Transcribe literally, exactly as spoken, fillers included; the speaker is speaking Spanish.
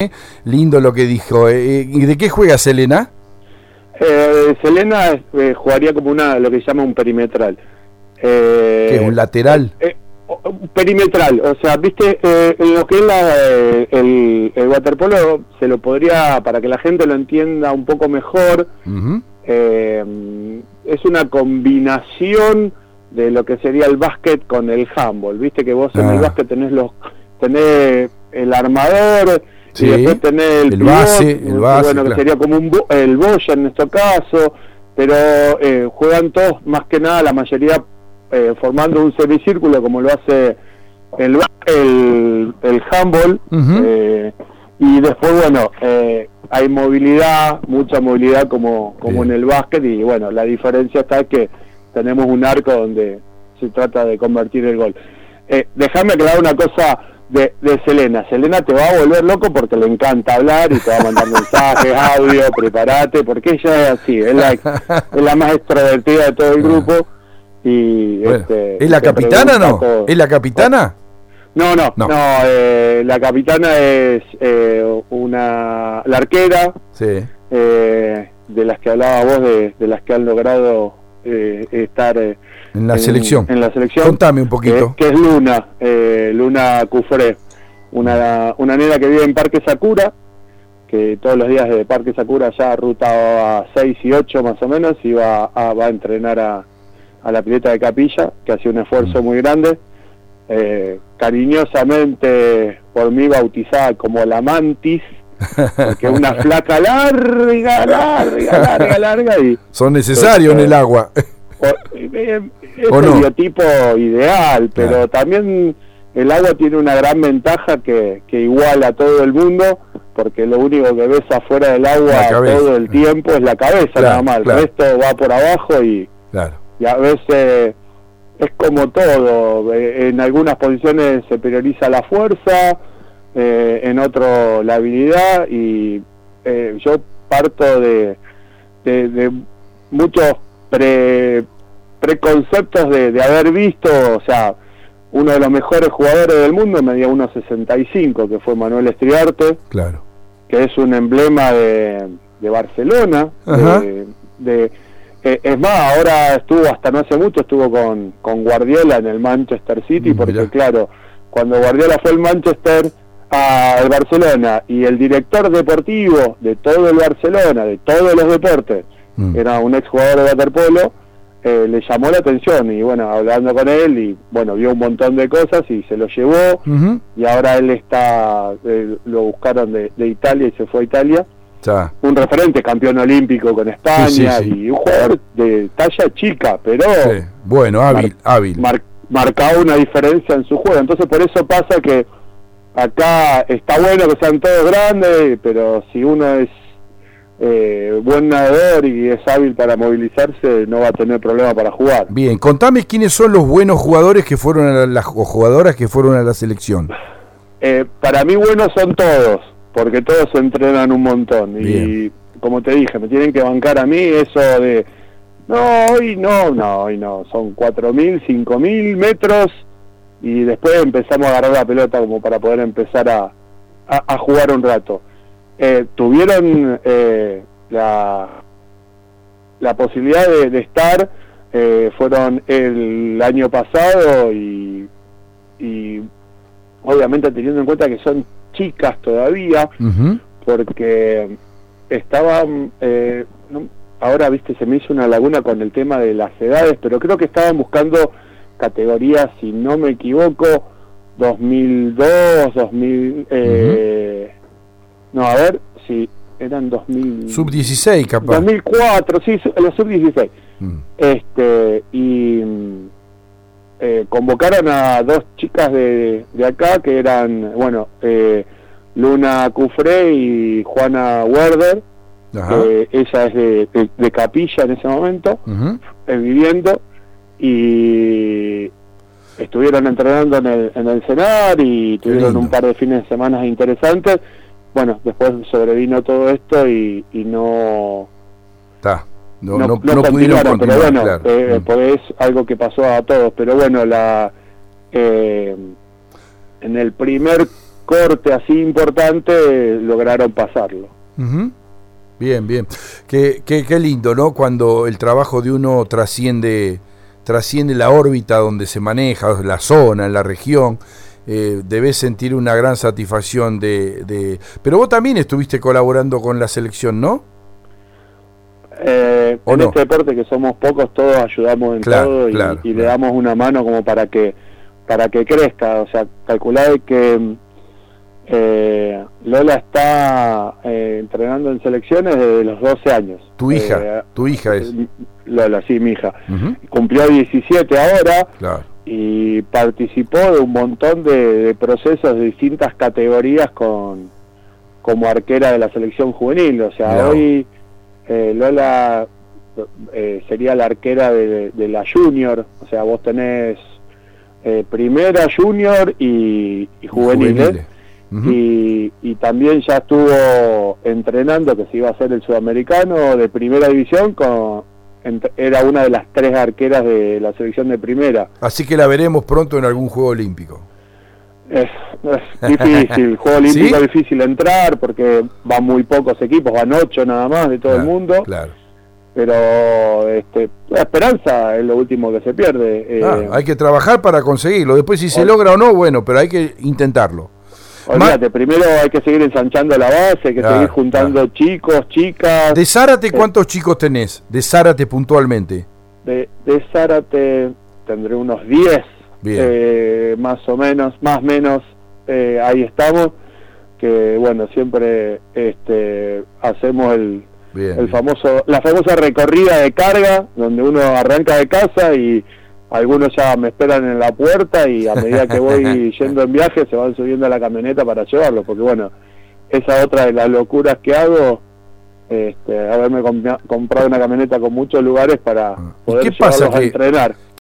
Lindo lo que dijo. Eh, ¿Y de qué juega Selena? Eh, Selena eh, jugaría como una lo que se llama un perimetral. Eh, ¿Qué es un lateral? Eh, eh, perimetral, o sea, viste, eh, en lo que es la, eh, el, el waterpolo se lo podría, para que la gente lo entienda un poco mejor, uh-huh. eh, es una combinación de lo que sería el básquet con el handball, viste que vos ah. en el básquet tenés los tenés el armador, sí, y después tenés el, el pivot, base, el base, bueno, claro. que sería como un bo, el boya en nuestro caso, pero eh, juegan todos, más que nada, la mayoría eh, formando un semicírculo, como lo hace el el, el handball, uh-huh. eh, y después, bueno, eh, hay movilidad, mucha movilidad como, como en el básquet, y bueno, la diferencia está que tenemos un arco donde se trata de convertir el gol. Eh, déjame aclarar una cosa de, de Selena. Selena te va a volver loco porque le encanta hablar y te va a mandar mensajes, audio, prepárate, porque ella es así, es la, es la más extrovertida de todo el grupo. Y bueno, este, ¿es la capitana o no? Todo. ¿Es la capitana? No, no, no, no eh, la capitana es eh, una la arquera, sí. eh, de las que hablaba vos, de, de las que han logrado eh, estar eh, en la en, selección. En la selección. Contame un poquito. Que, que es Luna, eh, Luna Cufré, una, una nena que vive en Parque Sakura, que todos los días de Parque Sakura ya ruta a seis y ocho más o menos, y va a, va a entrenar a, a la pileta de Capilla, que hace un esfuerzo mm. muy grande. Eh, cariñosamente por mí bautizada como la Mantis, porque es una flaca larga, larga, larga, larga y son necesarios este, en el agua. O, eh, es ¿O el no? biotipo ideal, pero claro. también el agua tiene una gran ventaja que, que iguala a todo el mundo, porque lo único que ves afuera del agua todo el tiempo es la cabeza, claro, nada más, claro. el resto va por abajo y, claro. y a veces es como todo, en algunas posiciones se prioriza la fuerza, eh, en otro la habilidad, y eh, yo parto de, de, de muchos pre, preconceptos de, de haber visto, o sea, uno de los mejores jugadores del mundo medía uno sesenta y cinco, que fue Manuel Estriarte, claro. que es un emblema de, de Barcelona, de, de Eh, es más, ahora estuvo, hasta no hace mucho, estuvo con, con Guardiola en el Manchester City, porque Mirá. claro, cuando Guardiola fue al Manchester, al Barcelona, y el director deportivo de todo el Barcelona, de todos los deportes, mm. era un exjugador de waterpolo, eh, le llamó la atención, y bueno, hablando con él, y bueno, vio un montón de cosas, y se lo llevó, uh-huh. y ahora él está, eh, lo buscaron de, de Italia, y se fue a Italia. Ya. Un referente, campeón olímpico con España, sí, sí, sí. y un jugador de talla chica, pero sí. bueno, hábil, mar, hábil. Mar, marcaba una diferencia en su juego. Entonces por eso pasa que acá está bueno que sean todos grandes, pero si uno es eh, buen nadador y es hábil para movilizarse, no va a tener problema para jugar. Bien, contame quiénes son los buenos jugadores que fueron a la, las o jugadoras que fueron a la selección. Eh, para mí buenos son todos, porque todos se entrenan un montón. Bien. Y como te dije, me tienen que bancar a mí eso de, no, hoy no, no, hoy no, son cuatro mil, cinco mil metros, y después empezamos a agarrar la pelota como para poder empezar a, a, a jugar un rato. Eh, tuvieron eh, la, la posibilidad de, de estar, eh, fueron el año pasado, y, y obviamente teniendo en cuenta que son chicas todavía, uh-huh. porque estaban, eh, no, ahora viste, se me hizo una laguna con el tema de las edades, pero creo que estaban buscando categorías, si no me equivoco, dos mil dos, dos mil, eh, uh-huh. no, a ver, si eran dos mil... sub dieciséis capaz. dos mil cuatro, sí, los sub dieciséis. Uh-huh. Este, y... Eh, convocaron a dos chicas de, de acá que eran, bueno, eh, Luna Cufré y Juana Werder. Eh, ella es de, de, de Capilla en ese momento, uh-huh. eh, viviendo, y estuvieron entrenando en el, en el CENAR y tuvieron un par de fines de semana interesantes. Bueno, después sobrevino todo esto y, y no... Está. No, no, no, no, no pudieron continuar, continuar, pero bueno, claro. eh, mm. pues es algo que pasó a todos, pero bueno, la eh, en el primer corte así importante, lograron pasarlo. Uh-huh. Bien, bien. Qué, qué, qué lindo, ¿no? Cuando el trabajo de uno trasciende, trasciende la órbita donde se maneja, la zona, la región. Eh, debes sentir una gran satisfacción de, de... Pero vos también estuviste colaborando con la selección, ¿no? Eh, en no? este deporte que somos pocos, todos ayudamos en claro, todo y, claro, y claro. le damos una mano como para que para que crezca. O sea, calculad que eh, Lola está eh, entrenando en selecciones desde los doce años. Tu hija, eh, tu hija es. Lola, sí, mi hija. Uh-huh. Cumplió diecisiete ahora. Claro. Y participó de un montón de, de procesos de distintas categorías con como arquera de la selección juvenil. O sea, no. hoy eh, Lola eh, sería la arquera de, de la junior. O sea, vos tenés eh, primera, junior y, y juveniles. Juveniles. Uh-huh. y, y también ya estuvo entrenando, que se iba a hacer el sudamericano de primera división con... era una de las tres arqueras de la selección de primera. Así que la veremos pronto en algún Juego Olímpico. Es, es difícil, el Juego Olímpico ¿Sí? es difícil entrar porque van muy pocos equipos, van ocho nada más de todo claro, el mundo. Claro. Pero este, la esperanza es lo último que se pierde. Ah, eh, hay que trabajar para conseguirlo. Después si se o... logra o no, bueno, pero hay que intentarlo. Olvídate, primero hay que seguir ensanchando la base, hay que claro, seguir juntando claro. chicos, chicas. ¿De Zárate cuántos eh, chicos tenés? De Zárate puntualmente. De, de Zárate tendré unos diez, eh, más o menos, más o menos, eh, ahí estamos. Que bueno, siempre este, hacemos el, bien, el bien. famoso, la famosa recorrida de carga, donde uno arranca de casa y algunos ya me esperan en la puerta y a medida que voy yendo en viaje se van subiendo a la camioneta para llevarlo, porque bueno, esa otra de las locuras que hago, este, haberme comp- comprado una camioneta con muchos lugares para poder ¿Qué pasa llevarlos que, a entrenar.